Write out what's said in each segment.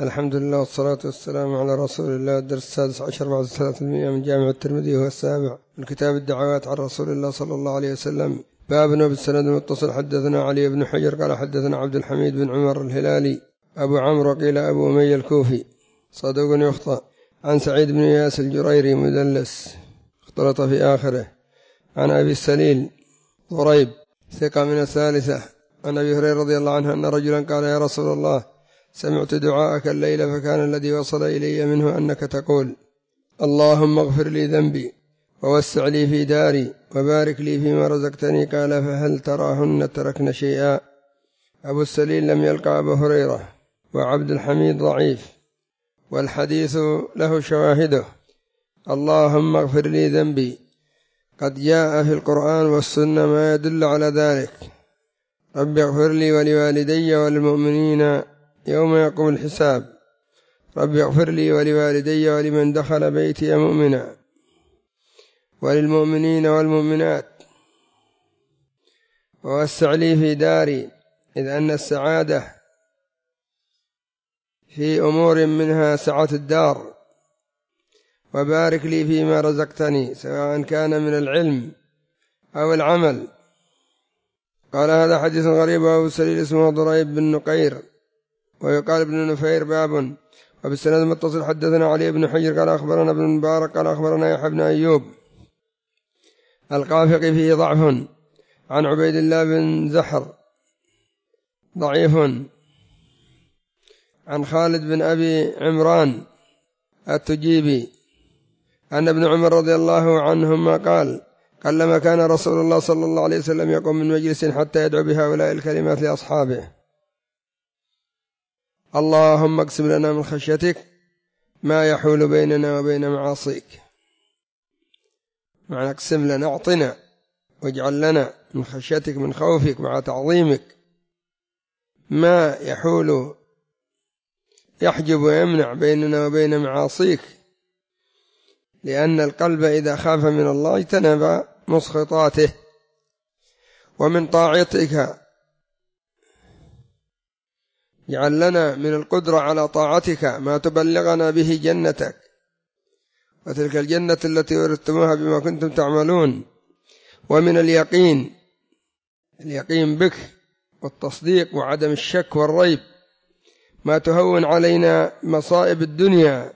الحمد لله والصلاة والسلام على رسول الله. الدرس 16 بعد 300 من جامع الترمذي وهو السابع من كتاب الدعوات عن رسول الله صلى الله عليه وسلم. باب وبالسند المتصل. حدثنا علي بن حجر قال حدثنا عبد الحميد بن عمر الهلالي أبو عمرو قيل أبو أمية الكوفي صدوق يخطأ. عن سعيد بن إياس الجريري مدلس اختلط في آخره. عن أبي السليل ضريب ثقة من الثالثة. عن أبي هريرة رضي الله عنه أن رجلا قال يا رسول الله سمعت دعاءك الليلة فكان الذي وصل إلي منه أنك تقول اللهم اغفر لي ذنبي ووسع لي في داري وبارك لي فيما رزقتني. قال فهل تراهن تركن شيئا؟ أبو السليل لم يلقى أبو هريرة وعبد الحميد ضعيف والحديث له شواهده. اللهم اغفر لي ذنبي قد جاء في القرآن والسنة ما يدل على ذلك. رب اغفر لي ولوالدي وللمؤمنين يوم يقوم الحساب. رب اغفر لي ولوالدي ولمن دخل بيتي مؤمنا وللمؤمنين والمؤمنات ووسع لي في داري، إذ أن السعادة في أمور منها سعة الدار. وبارك لي فيما رزقتني سواء كان من العلم أو العمل. قال هذا حديث غريب. أبو سليل اسمه ضريب بن نقير ويقال ابن نفير. باب وبالسند المتصل. حدثنا علي بن حجر قال أخبرنا ابن مبارك قال أخبرنا يحيى بن أيوب القافقي فيه ضعف. عن عبيد الله بن زحر ضعيف. عن خالد بن أبي عمران التجيبي أن ابن عمر رضي الله عنهما قال قلما كان رسول الله صلى الله عليه وسلم يقوم من مجلس حتى يدعو بهؤلاء الكلمات لأصحابه: اللهم اقسم لنا من خشيتك ما يحول بيننا وبين معاصيك. معنى اقسم لنا اعطنا واجعل لنا من خشيتك من خوفك مع تعظيمك ما يحول يحجب ويمنع بيننا وبين معاصيك، لأن القلب إذا خاف من الله اجتنب مسخطاته. ومن طاعتك اجعل لنا من القدرة على طاعتك ما تبلغنا به جنتك، وتلك الجنة التي ورثتموها بما كنتم تعملون. ومن اليقين بك والتصديق وعدم الشك والريب ما تهون علينا مصائب الدنيا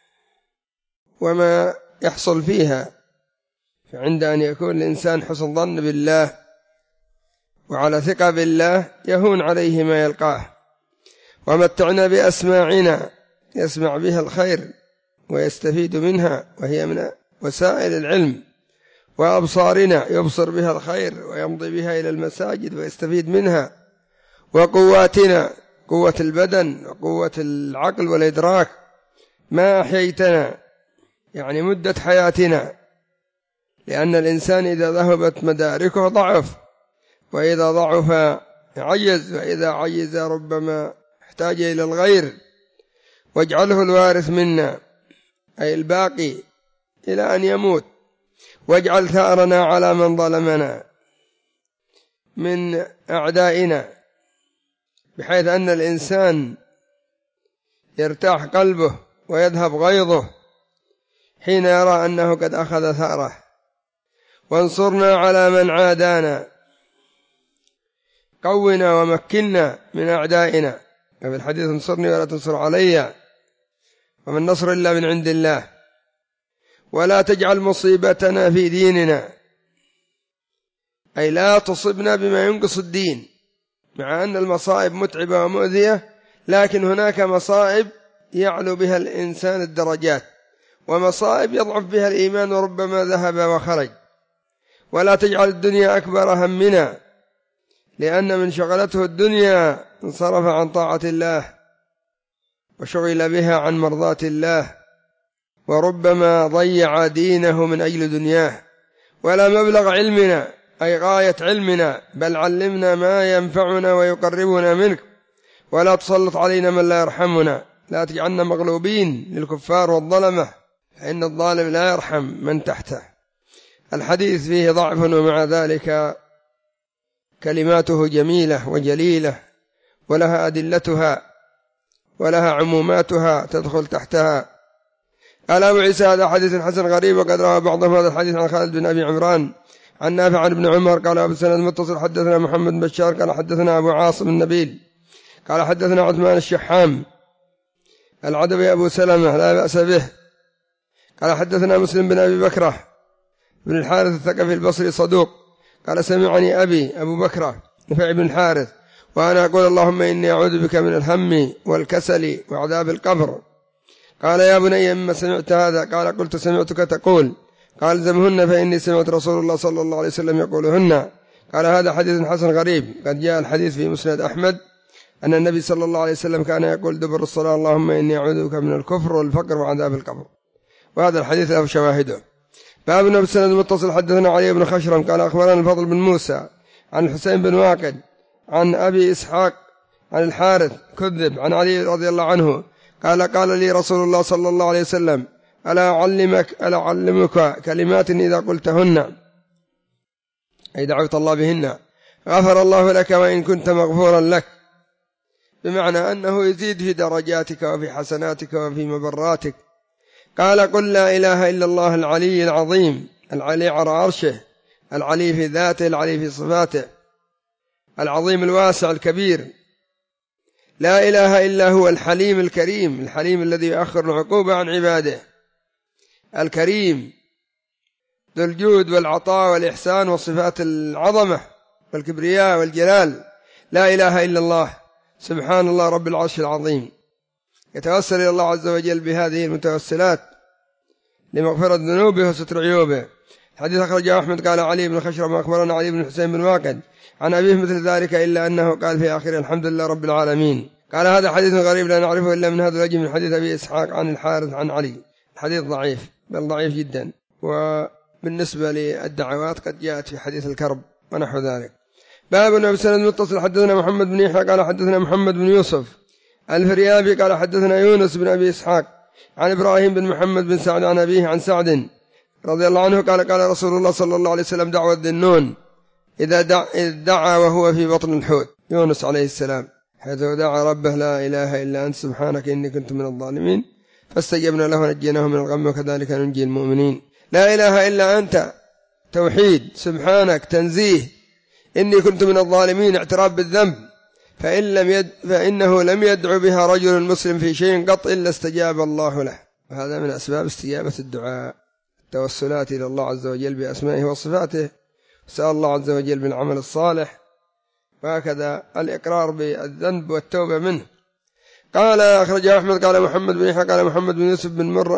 وما يحصل فيها. فعند أن يكون الإنسان حسن ظن بالله وعلى ثقة بالله يهون عليه ما يلقاه. ومتعنا بأسماعنا يسمع بها الخير ويستفيد منها وهي من وسائل العلم، وأبصارنا يبصر بها الخير ويمضي بها إلى المساجد ويستفيد منها. وقواتنا قوة البدن وقوة العقل والإدراك ما أحييتنا، يعني مدة حياتنا، لأن الإنسان إذا ذهبت مداركه ضعف، وإذا ضعف عجز، وإذا عجز ربما احتاج إلى الغير. واجعله الوارث منا أي الباقي إلى أن يموت. واجعل ثأرنا على من ظلمنا من أعدائنا، بحيث أن الإنسان يرتاح قلبه ويذهب غيظه حين يرى أنه قد أخذ ثأره. وانصرنا على من عادانا، قونا ومكنا من أعدائنا. وفي الحديث انصرني ولا تنصر علي، وما النصر إلا من عند الله. ولا تجعل مصيبتنا في ديننا، أي لا تصبنا بما ينقص الدين. مع أن المصائب متعبة ومؤذية، لكن هناك مصائب يعلو بها الإنسان الدرجات، ومصائب يضعف بها الإيمان وربما ذهب وخرج. ولا تجعل الدنيا أكبر همنا، لأن من شغلته الدنيا انصرف عن طاعة الله وشغل بها عن مرضاة الله، وربما ضيع دينه من أجل دنياه. ولا مبلغ علمنا أي غاية علمنا، بل علمنا ما ينفعنا ويقربنا منك. ولا تسلط علينا من لا يرحمنا، لا تجعلنا مغلوبين للكفار والظلمة، فإن الظالم لا يرحم من تحته. الحديث فيه ضعف، ومع ذلك كلماته جميلة وجليلة ولها أدلتها. ولها عموماتها تدخل تحتها. قال أبو عيسى هذا حديث حسن غريب، وقد روى بعضهم هذا الحديث عن خالد بن أبي عمران عن نافع عن ابن عمر قال أبو سند متصل حدثنا محمد بن بشار قال حدثنا أبو عاصم النبيل قال حدثنا عثمان الشحام العدوي أبو سلمة لا بأس به قال حدثنا مسلم بن أبي بكرة بن الحارث الثقفي البصري صدوق قال سمعني أبي أبو بكرة نفع بن الحارث وأنا أقول اللهم إني أعوذ بك من الهم والكسل وعذاب القبر. قال يا بني مما سمعت هذا؟ قال قلت سمعتك تقول. قال زمهن فإني سمعت رسول الله صلى الله عليه وسلم يقولهن. قال هذا حديث حسن غريب. قد جاء الحديث في مسند أحمد أن النبي صلى الله عليه وسلم كان يقول دبر الصلاة اللهم إني أعوذ بك من الكفر والفقر وعذاب القبر، وهذا الحديث له شواهده. باب النبي بالسند المتصل حدثنا علي بن خشرم قال أخبرنا الفضل بن موسى عن الحسين بن واقد عن أبي إسحاق عن الحارث كذب عن علي رضي الله عنه قال لي رسول الله صلى الله عليه وسلم ألا أعلمك كلمات إذا قلتهن أي دعوت الله بهن غفر الله لك وإن كنت مغفورا لك، بمعنى أنه يزيد في درجاتك وفي حسناتك وفي مبراتك. قال قل لا إله إلا الله العلي العظيم العلي على عرشه، العلي في ذاته، العلي في صفاته، العظيم الواسع الكبير. لا إله إلا هو الحليم الكريم، الحليم الذي يؤخر العقوبة عن عباده، الكريم ذو الجود والعطاء والإحسان وصفات العظمة والكبرياء والجلال. لا إله إلا الله سبحان الله رب العرش العظيم. يتوسل إلى الله عز وجل بهذه المتوسلات لمغفرة ذنوبه وستر عيوبه. حديث أخرجه أحمد قال علي بن خشرم أخبرنا علي بن حسين بن واقد عن أبيه مثل ذلك إلا أنه قال في آخره الحمد لله رب العالمين. قال هذا حديث غريب لا نعرفه إلا من هذا الوجه من حديث أبي إسحاق عن الحارث عن علي. الحديث ضعيف بل ضعيف جدا. وبالنسبة للدعوات قد جاءت في حديث الكرب ونحو ذلك. باب النبي بالسند المتصل حدثنا محمد بن يحيى قال حدثنا محمد بن يوسف الفريابي قال حدثنا يونس بن أبي إسحاق عن إبراهيم بن محمد بن سعد عن أبيه عن سعد رضي الله عنه قال رسول الله صلى الله عليه وسلم دعوة ذي إذا دعا وهو في بطن الحوت، يونس عليه السلام حيث دعا ربه لا إله إلا أنت سبحانك إني كنت من الظالمين فاستجبنا له ونجيناه من الغم وكذلك ننجي المؤمنين. لا إله إلا أنت توحيد، سبحانك تنزيه، إني كنت من الظالمين اعتراف بالذنب، فإنه لم يدعو بها رجل مسلم في شيء قط إلا استجاب الله له. وهذا من أسباب استجابة الدعاء، التوسلات إلى الله عز وجل بأسمائه وصفاته، سأل الله عز وجل بالعمل الصالح، وهكذا الإقرار بالذنب والتوبة منه. قال أخرج أحمد قال محمد بن يحيى قال محمد بن يوسف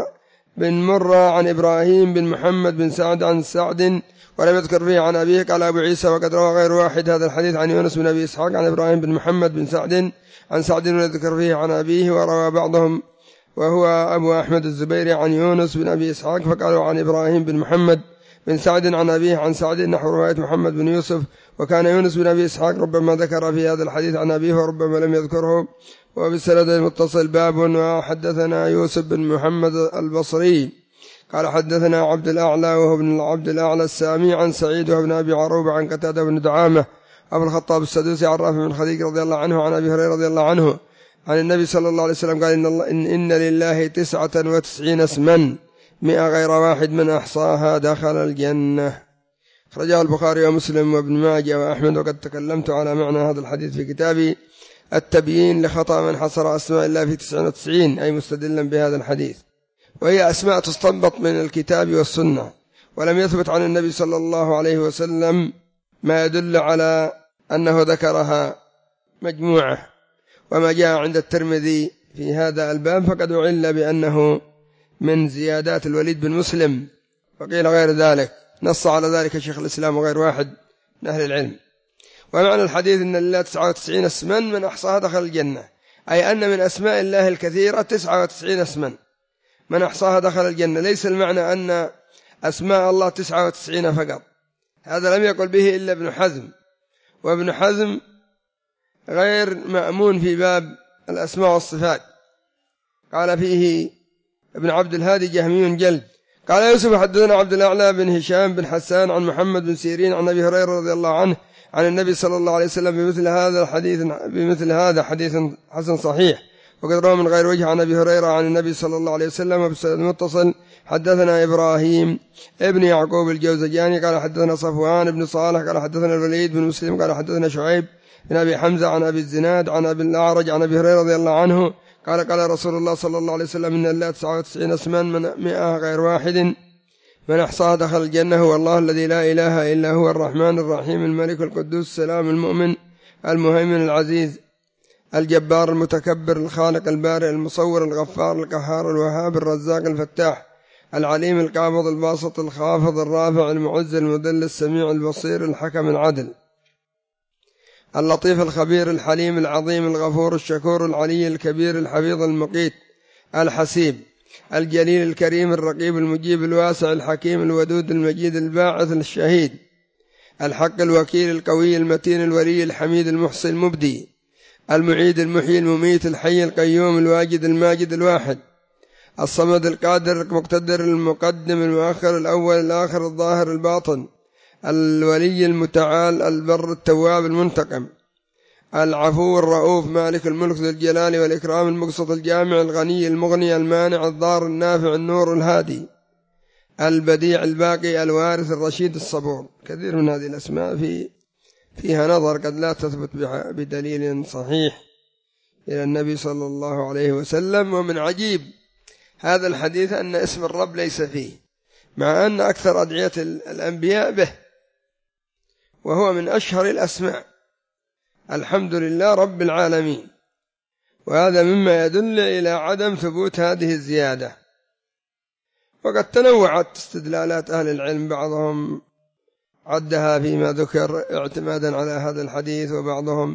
بن مرة عن إبراهيم بن محمد بن سعد عن سعد ولم يذكر فيه عن أبيه. قال أبو عيسى وقد روى غير واحد هذا الحديث عن يونس بن أبي إسحاق عن إبراهيم بن محمد بن سعد عن سعد ولم يذكر فيه عن أبيه، وروى بعضهم وهو أبو أحمد الزبيري عن يونس بن أبي إسحاق فقالوا عن إبراهيم بن محمد بن سعد عن أبيه عن سعد نحو رواية محمد بن يوسف. وكان يونس بن أبي إسحاق ربما ذكر في هذا الحديث عن أبيه وربما لم يذكره. وبالسند المتصل باب وحدثنا يوسف بن محمد البصري قال حدثنا عبد الأعلى وهو ابن عبد الأعلى السامي عن سعيد وابن أبي عروبة عن قتادة بن دعامة أبو الخطاب السدوسي عن رافع بن خديج رضي الله عنه عن أبي هريرة رضي الله عنه عن النبي صلى الله عليه وسلم قال إن لله 99 اسما 100 غير واحد من أحصاها دخل الجنة. أخرجه البخاري ومسلم وابن ماجه وأحمد. وقد تكلمت على معنى هذا الحديث في كتابي التبيين لخطأ من حصر أسماء الله في 99 أي مستدلا بهذا الحديث، وهي أسماء تستنبط من الكتاب والسنة، ولم يثبت عن النبي صلى الله عليه وسلم ما يدل على أنه ذكرها مجموعة. وما جاء عند الترمذي في هذا الباب فقد أعل بأنه من زيادات الوليد بن مسلم، وقيل غير ذلك، نص على ذلك شيخ الإسلام وغير واحد من أهل العلم. ومعنى الحديث إن لله 99 اسما من أحصاها دخل الجنة، أي أن من أسماء الله الكثيرة 99 اسما من أحصاها دخل الجنة. ليس المعنى أن أسماء الله 99 فقط، هذا لم يقل به إلا ابن حزم، وابن حزم غير مأمون في باب الأسماء والصفات، قال فيه ابن عبد الهادي جهمي جلد. قال يوسف حدثنا عبد الأعلى بن هشام بن حسان عن محمد بن سيرين عن أبي هريرة رضي الله عنه عن النبي صلى الله عليه وسلم بمثل هذا حديث حسن صحيح. وقد روى من غير وجه عن أبي هريرة عن النبي صلى الله عليه وسلم. وبالسند المتصل حدثنا إبراهيم ابن يعقوب الجوزجاني قال حدثنا صفوان بن صالح قال حدثنا الوليد بن مسلم قال حدثنا شعيب بن أبي حمزة عن أبي الزناد عن أبي الأعرج عن أبي هريرة رضي الله عنه قال قال رسول الله صلى الله عليه وسلم إن الله 99 اسما من 100 غير واحد من أحصاها دخل الجنة هو الله الذي لا إله إلا هو الرحمن الرحيم الملك القدوس السلام المؤمن المهيمن العزيز الجبار المتكبر الخالق البارئ المصور الغفار القهار الوهاب الرزاق الفتاح العليم القابض الباسط الخافض الرافع المعز المذل السميع البصير الحكم العدل اللطيف الخبير الحليم العظيم الغفور الشكور العلي الكبير الحفيظ المقيت الحسيب الجليل الكريم الرقيب المجيب الواسع الحكيم الودود المجيد الباعث الشهيد الحق الوكيل القوي المتين الولي الحميد المحصي المبدي المعيد المحيي المميت الحي القيوم الواجد الماجد الواحد الصمد القادر المقتدر المقدم المؤخر الأول الآخر الظاهر الباطن الولي المتعال البر التواب المنتقم العفو الرؤوف مالك الملك ذو الجلال والإكرام المقسط الجامع الغني المغني المانع الضار النافع النور الهادي البديع الباقي الوارث الرشيد الصبور. كثير من هذه الأسماء فيها نظر قد لا تثبت بدليل صحيح إلى النبي صلى الله عليه وسلم. ومن عجيب هذا الحديث أن اسم الرب ليس فيه مع أن أكثر أدعية الأنبياء به، وهو من أشهر الأسماء الحمد لله رب العالمين. وهذا مما يدل إلى عدم ثبوت هذه الزيادة. وقد تنوعت استدلالات أهل العلم، بعضهم عدها فيما ذكر اعتمادا على هذا الحديث، وبعضهم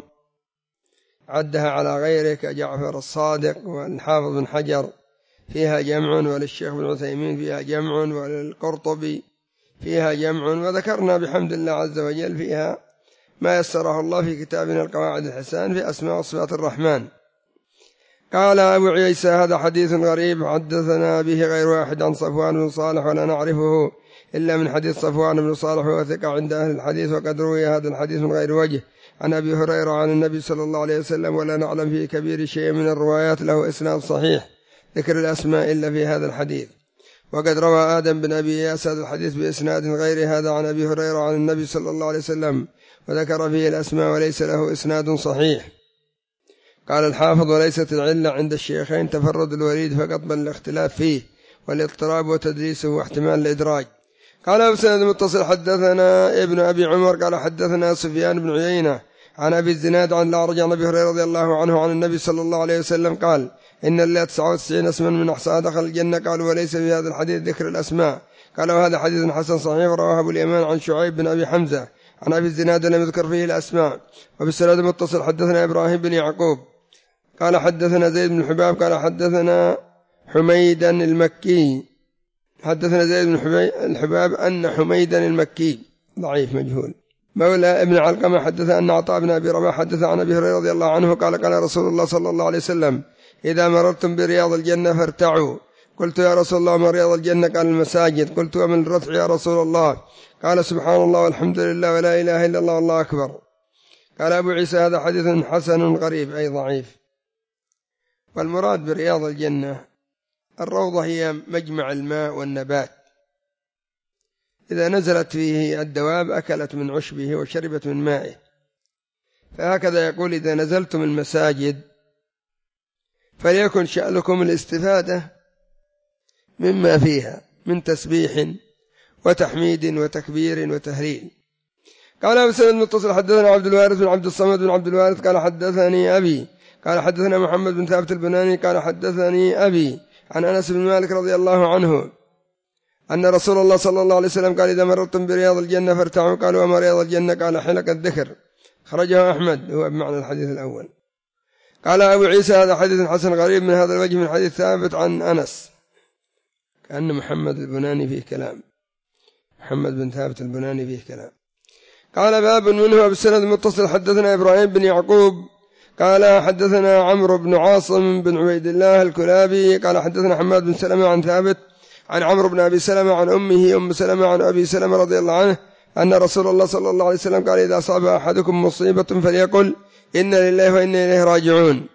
عدها على غيره كجعفر الصادق والحافظ بن حجر فيها جمع، وللشيخ بن عثيمين فيها جمع، وللقرطبي فيها جمع. وذكرنا بحمد الله عز وجل فيها ما يسره الله في كتابنا القواعد الحسان في أسماء وصفات الرحمن. قال أبو عيسى هذا حديث غريب حدثنا به غير واحد عن صفوان بن صالح ولا نعرفه إلا من حديث صفوان بن صالح وهو ثقة عند أهل الحديث. وقد روي هذا الحديث من غير وجه عن أبي هريرة عن النبي صلى الله عليه وسلم، ولا نعلم فيه كبير شيء من الروايات له إسناد صحيح ذكر الأسماء إلا في هذا الحديث. وقد روى آدم بن أبي إياس هذا الحديث بإسناد غير هذا عن أبي هريرة عن النبي صلى الله عليه وسلم، وذكر فيه الأسماء وليس له إسناد صحيح. قال الحافظ وليست العلة عند الشيخين تفرد الوليد فقط، بل الاختلاف فيه والاضطراب وتدليسه واحتمال الإدراج. قال بسند متصل حدثنا ابن أبي عمر قال حدثنا سفيان بن عيينة عن أبي الزناد عن الأعرج عن أبي هريرة رضي الله عنه عن النبي صلى الله عليه وسلم قال إن الله 99 اسما من أحصاها دخل الجنة. قالوا وليس في هذا الحديث ذكر الأسماء. قال وهذا حديث حسن صحيح رواه أبو اليمان عن شعيب بن أبي حمزة عن أبي الزناد لم يذكر فيه الأسماء. وبالسند متصل حدثنا إبراهيم بن يعقوب قال حدثنا زيد بن الحباب قال حدثنا حميدا المكي حدثنا زيد بن الحباب أن حميدا المكي ضعيف مجهول مولى ابن علقمة حدث أن عطاء بن أبي رباح حدث عن أبي هريرة رضي الله عنه قال قال رسول الله صلى الله عليه وسلم إذا مررتم برياض الجنة فارتعوا. قلت يا رسول الله ما رياض الجنة؟ قال المساجد. قلت ومن الرفع يا رسول الله؟ قال سبحان الله والحمد لله ولا إله إلا الله والله أكبر. قال أبو عيسى هذا حديث حسن غريب أي ضعيف. والمراد برياض الجنة الروضة هي مجمع الماء والنبات، إذا نزلت فيه الدواب أكلت من عشبه وشربت من مائه. فهكذا يقول إذا نزلتم المساجد فليكن شأنكم الاستفادة مما فيها من تسبيح وتحميد وتكبير وتهليل. قال أبو سعيد المتصل حدثنا عبد الوارث بن عبد الصمد بن عبد الوارث قال حدثني أبي قال حدثنا محمد بن ثابت البناني قال حدثني أبي عن أنس بن مالك رضي الله عنه أن رسول الله صلى الله عليه وسلم قال إذا مررتم برياض الجنة فارتعوا. قالوا وما رياض الجنة؟ قال حلق الذكر. خرجه أحمد هو بمعنى الحديث الأول. قال أبو عيسى هذا حديث حسن غريب من هذا الوجه من حديث ثابت عن أنس. كأن محمد البناني فيه كلام، محمد بن ثابت البناني فيه كلام. قال باب منه بالسند المتصل حدثنا إبراهيم بن يعقوب قال حدثنا عمرو بن عاصم بن عبيد الله الكلابي قال حدثنا حماد بن سلمة عن ثابت عن عمرو بن أبي سلمة عن أمه أم سلمة عن أبي سلمة رضي الله عنه أن رسول الله صلى الله عليه وسلم قال إذا أصاب أحدكم مصيبة فليقل إن لله وإنا إليه راجعون.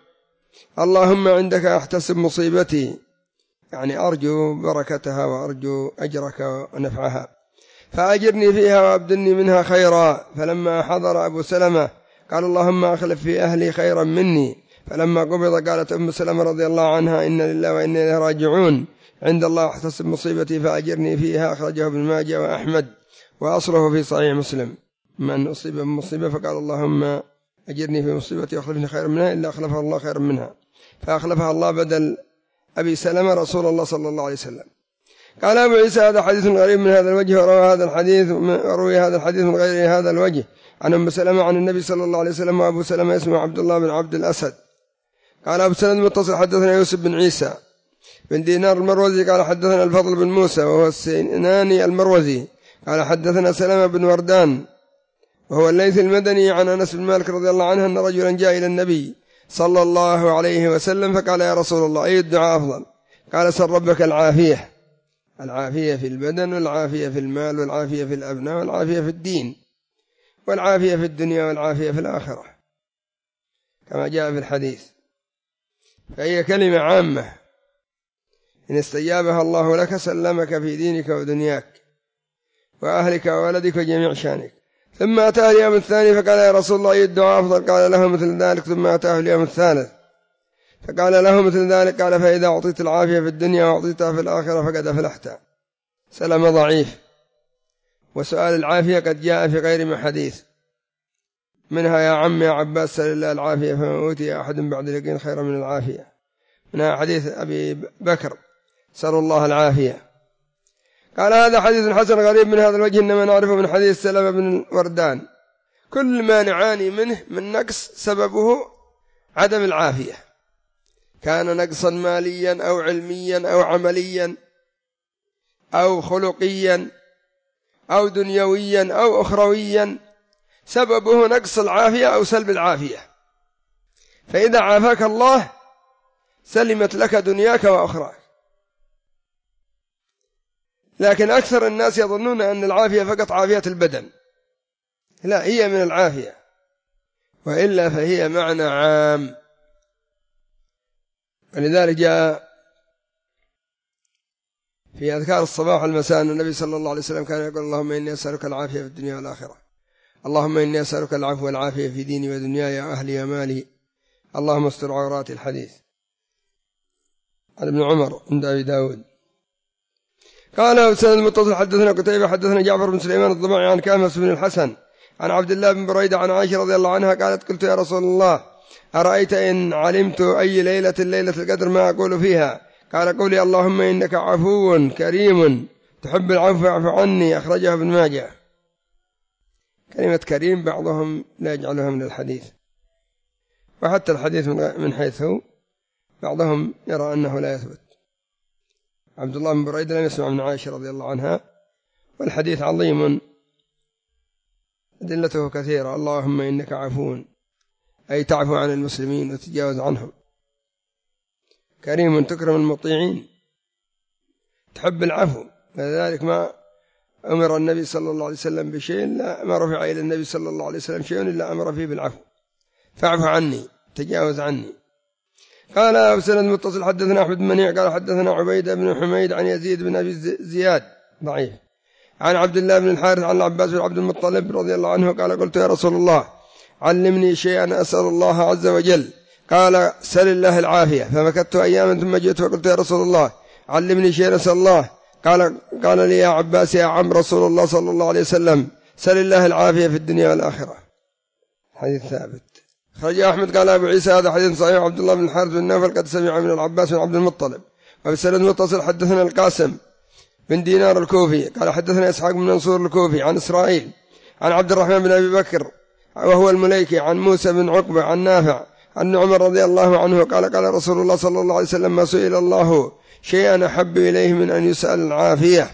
اللهم عندك أحتسب مصيبتي، يعني أرجو بركتها وأرجو أجرك ونفعها، فأجرني فيها وأبدلني منها خيرا. فلما حضر أبو سلمة قال اللهم أخلف في أهلي خيرا مني. فلما قبض قالت أم سلمة رضي الله عنها إن لله وإنا إليه راجعون، عند الله أحتسب مصيبتي فأجرني فيها. أخرجه ابن ماجه وأحمد وأصله في صحيح مسلم. من أصيب بمصيبة فقال اللهم أجرني في مصيبتي وأخلفني خيرا منها إلا أخلفها الله خيرا منها، فأخلفها الله بدل أبي سلمة رسول الله صلى الله عليه وسلم. قال أبو عيسى هذا حديث غريب من هذا الوجه، وروي هذا الحديث من غير هذا الوجه عن أم سلمة عن النبي صلى الله عليه وسلم، وأبو سلمة اسمه عبد الله بن عبد الأسد. قال أبو سند متصل حدثنا يوسف بن عيسى بن دينار المروزي قال حدثنا الفضل بن موسى وهو السيناني المروزي قال حدثنا سلمة بن وردان وهو الليث المدني عن أنس بن مالك رضي الله عنه أن رجلا جاء إلى النبي صلى الله عليه وسلم فقال يا رسول الله أي الدعاء أفضل؟ قال سل ربك العافية، العافية في البدن والعافية في المال والعافية في الأبناء والعافية في الدين والعافية في الدنيا والعافية في الآخرة كما جاء في الحديث. فهي كلمة عامة إن استجابها الله لك سلمك في دينك ودنياك وأهلك وولدك وجميع شانك. ثم أتاه اليوم الثاني فقال يا رسول الله أي الدعاء أفضل؟ قال له مثل ذلك. ثم أتاه اليوم الثالث فقال له مثل ذلك. قال فإذا أعطيت العافية في الدنيا وأعطيتها في الآخرة فقد أفلحت. سلم ضعيف، وسؤال العافية قد جاء في غير حديث، منها يا عم يا عباس سل الله العافية فما أوتي أحد بعد اليقين خيرا من العافية، منها حديث أبي بكر سل الله العافية. قال هذا حديث حسن غريب من هذا الوجه، إنما نعرفه من حديث سلمة بن وردان. كل ما نعاني منه من نقص سببه عدم العافية، كان نقصا ماليا أو علميا أو عمليا أو خلقيا أو دنيويا أو أخرويا، سببه نقص العافية أو سلب العافية. فإذا عافاك الله سلمت لك دنياك وأخراك. لكن أكثر الناس يظنون أن العافية فقط عافية البدن، لا، هي من العافية، وإلا فهي معنى عام. ولذلك جاء في أذكار الصباح والمساء أن النبي صلى الله عليه وسلم كان يقول اللهم إني أسألك العافية في الدنيا والآخرة، اللهم إني أسألك العفو والعافية في ديني ودنياي وأهلي ومالي، اللهم استر عوراتي. الحديث عن ابن عمر عند أبي داود. قال أسند المتصل حدثنا قتيبة حدثنا جعفر بن سليمان الضبعي عن كامس بن الحسن عن عبد الله بن بريدة عن عائشة رضي الله عنها قالت قلت يا رسول الله أرأيت إن علمت أي ليلة القدر ما أقول فيها؟ قال قولي اللهم إنك عفو كريم تحب العفو فاعف عني. أخرجها ابن ماجه. كلمة كريم بعضهم لا يجعلها من الحديث، وحتى الحديث من حيث بعضهم يرى أنه لا يثبت. عبد الله بن بريدة لم يسمع من عائشة رضي الله عنها، والحديث عظيم أدلته كثيرة. اللهم إنك عفو أي تعفو عن المسلمين وتتجاوز عنهم، كريم تكرم المطيعين، تحب العفو. لذلك ما أمر النبي صلى الله عليه وسلم بشيء لا ما رفع إلى النبي صلى الله عليه وسلم شيء إلا أمر فيه بالعفو، فاعف عني تجاوز عني. قال أبسند متصل حدثنا أحمد بن منيع قال حدثنا عبيد بن حميد عن يزيد بن أبي زياد ضعيف عن عبد الله بن الحارث عن العباس بن عبد المطلب رضي الله عنه قال قلت يا رسول الله علمني شيئا أسأل الله عز وجل. قال سل الله العافية. فمكثت أياما ثم جئت فقلت يا رسول الله علمني شيئا أسأل الله. قال لي يا عباس يا عم رسول الله صلى الله عليه وسلم سل الله العافية في الدنيا والآخرة. حديث ثابت. خرج أحمد قال أبو عيسى هذا حديث صحيح. عبد الله بن الحارث بن نوفل قد سمع من العباس بن عبد المطلب. وبسند متصل حدثنا القاسم بن دينار الكوفي قال حدثنا إسحاق بن منصور الكوفي عن إسرائيل عن عبد الرحمن بن أبي بكر وهو المليكي عن موسى بن عقبة عن نافع عن عمر رضي الله عنه قال رسول الله صلى الله عليه وسلم ما سئل الله شيئا أحب إليه من أن يسأل العافية.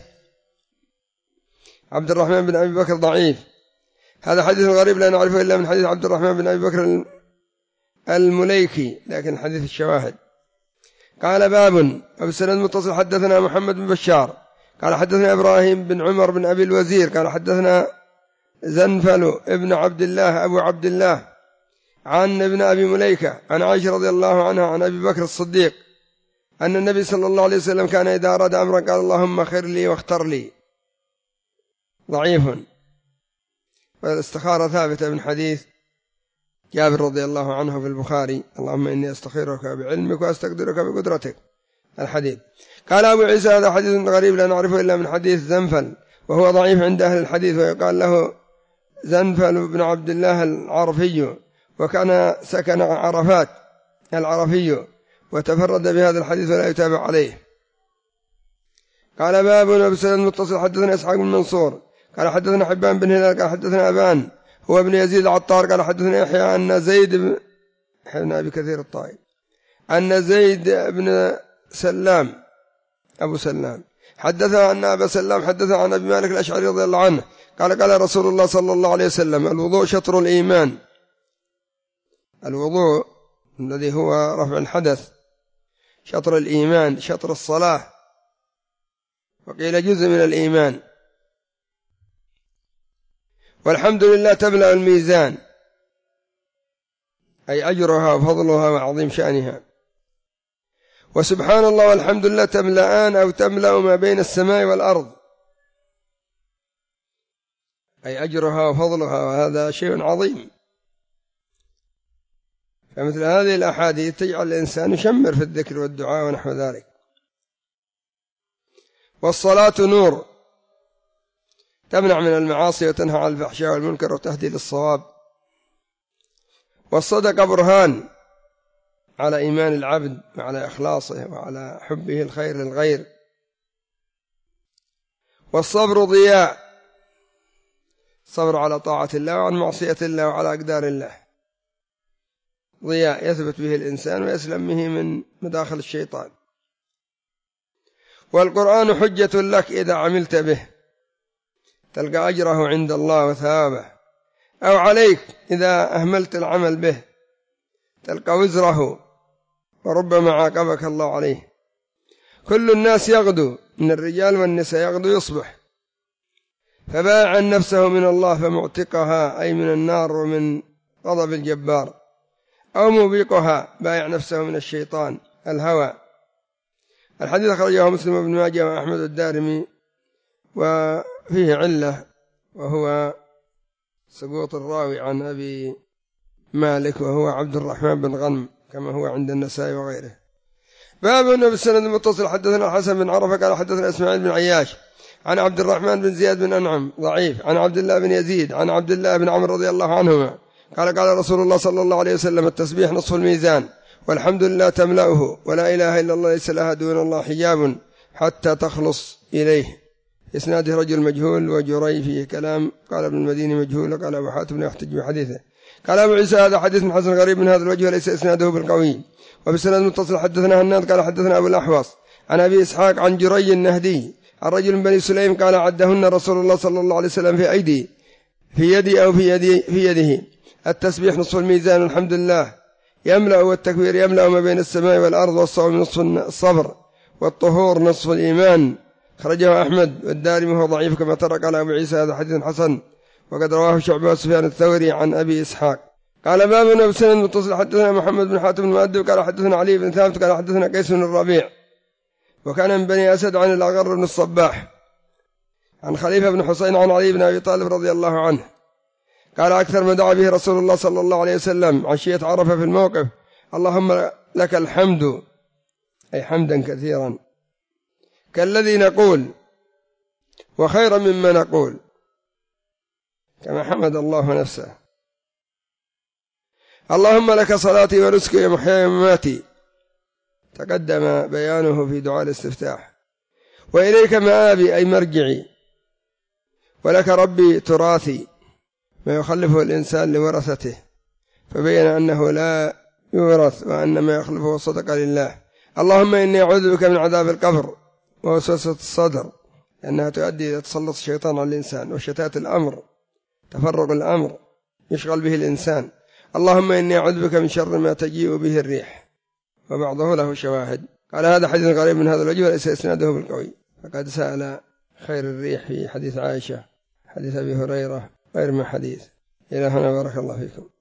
عبد الرحمن بن أبي بكر ضعيف. هذا حديث غريب لا نعرفه إلا من حديث عبد الرحمن بن أبي بكر المليكي، لكن حديث الشواهد. قال باب. وبسند متصل حدثنا محمد بن بشار قال حدثنا إبراهيم بن عمر بن أبي الوزير قال حدثنا زنفل ابن عبد الله أبو عبد الله عن ابن أبي مليكة عن عائشة رضي الله عنها عن أبي بكر الصديق أن النبي صلى الله عليه وسلم كان إذا أراد أمرا قال اللهم خير لي واختر لي. ضعيف، والاستخارة ثابتة من حديث جابر رضي الله عنه في البخاري اللهم إني أستخيرك بعلمك وأستقدرك بقدرتك الحديث. قال أبو عيسى هذا حديث غريب لا نعرفه إلا من حديث زنفل وهو ضعيف عند أهل الحديث، ويقال له زنفل بن عبد الله العرفي، وكان سكن عرفات العرفي، وتفرد بهذا الحديث ولا يتابع عليه. قال باب بسند المتصل حدثنا إسحاق بن منصور قال حدثنا حبان بن هلال قال حدثنا أبان هو ابن يزيد العطار قال حدثنا يحيى أن زيد بن أبي كثير الطائي أن زيد بن سلام أبو سلام حدثه أن أبا سلام حدثه عن أبي مالك الأشعري رضي الله عنه قال قال رسول الله صلى الله عليه وسلم الوضوء شطر الإيمان. الوضوء الذي هو رفع الحدث شطر الإيمان، شطر الصلاة، وقيل جزء من الإيمان. والحمد لله تملأ الميزان، أي أجرها وفضلها وعظيم شأنها. وسبحان الله والحمد لله تملأان أو تملأ ما بين السماء والأرض، أي أجرها وفضلها، وهذا شيء عظيم. فمثل هذه الأحاديث تجعل الإنسان يشمر في الذكر والدعاء ونحو ذلك. والصلاة نور تمنع من المعاصي وتنهى عن الفحشاء والمنكر وتهدي للصواب. والصدقة برهان على إيمان العبد وعلى إخلاصه وعلى حبه الخير للغير. والصبر ضياء، صبر على طاعة الله وعن معصية الله وعلى أقدار الله، ضياء يثبت به الإنسان ويسلم به من مداخل الشيطان. والقرآن حجة لك إذا عملت به، تلقى أجره عند الله وثوابه، أو عليك إذا أهملت العمل به تلقى وزره وربما عاقبك الله عليه. كل الناس يغدو من الرجال والنساء يغدو يصبح، فباع نفسه من الله فمعتقها أي من النار ومن غضب الجبار، أو موبقها بايع نفسه من الشيطان الهوى. الحديث أخرجه مسلم وابن ماجه وأحمد الدارمي، وفيه علة وهو سقوط الراوي عن أبي مالك وهو عبد الرحمن بن غنم كما هو عند النسائي وغيره. باب أنه بالسند المتصل حدثنا الحسن بن عرفة قال حدثنا إسماعيل بن عياش عن عبد الرحمن بن زياد بن أنعم ضعيف عن عبد الله بن يزيد عن عبد الله بن عمرو رضي الله عنهما قال قال رسول الله صلى الله عليه وسلم التسبيح نصف الميزان والحمد لله تملأه ولا إله إلا الله ليس لها دون الله حجاب حتى تخلص إليه. إسناده رجل مجهول وجري فيه كلام، قال ابن المديني مجهول وقال أبو حاتم يحتج بحديثه. قال أبو عيسى هذا حديث حسن غريب من هذا الوجه وليس إسناده بالقوي. وبسند متصل حدثنا هناد قال حدثنا أبو الأحوص عن أبي إسحاق عن جري النهدي عن رجل من بني سليم قال عدهن رسول الله صلى الله عليه وسلم في أيدي في يدي أو في يده التسبيح نصف الميزان والحمد لله يملأ والتكبير يملأ ما بين السماء والأرض والصوم نصف الصبر والطهور نصف الإيمان. خرجه أحمد والدارمي وهو ضعيف كما ترك على أبو عيسى هذا حديث حسن وقد رواه شعبة وسفيان الثوري عن أبي إسحاق. قال باب بسند متصل حدثنا محمد بن حاتم المؤدب قال حدثنا علي بن ثابت قال حدثنا قيس بن الربيع وكان من بني أسد عن الأغر بن الصباح عن خليفة بن حسين عن علي بن أبي طالب رضي الله عنه قال أكثر ما دعا به رسول الله صلى الله عليه وسلم عشية عرفة في الموقف اللهم لك الحمد، أي حمدا كثيرا كالذي نقول وخيرا مما نقول، كما حمد الله نفسه. اللهم لك صلاتي ونسكي ومحياي ومماتي، تقدم بيانه في دعاء الاستفتاح. وإليك مآبي أي مرجعي، ولك ربي تراثي، ما يخلفه الإنسان لورثته، فبين أنه لا يورث وأن ما يخلفه صدق لله. اللهم إني أعوذ بك من عذاب القبر ووسوسة الصدر، لأنها تؤدي إلى تسلط الشيطان على الإنسان وشتات الأمر، تفرق الأمر يشغل به الإنسان. اللهم إني أعوذ بك من شر ما تجيء به الريح، وبعضه له شواهد. قال هذا حديث قريب من هذا الوجه وليس إسناده بالقوي، فقد سأل خير الريح في حديث عائشة حديث أبي هريرة غير ما حديث. إلى هنا بارك الله فيكم.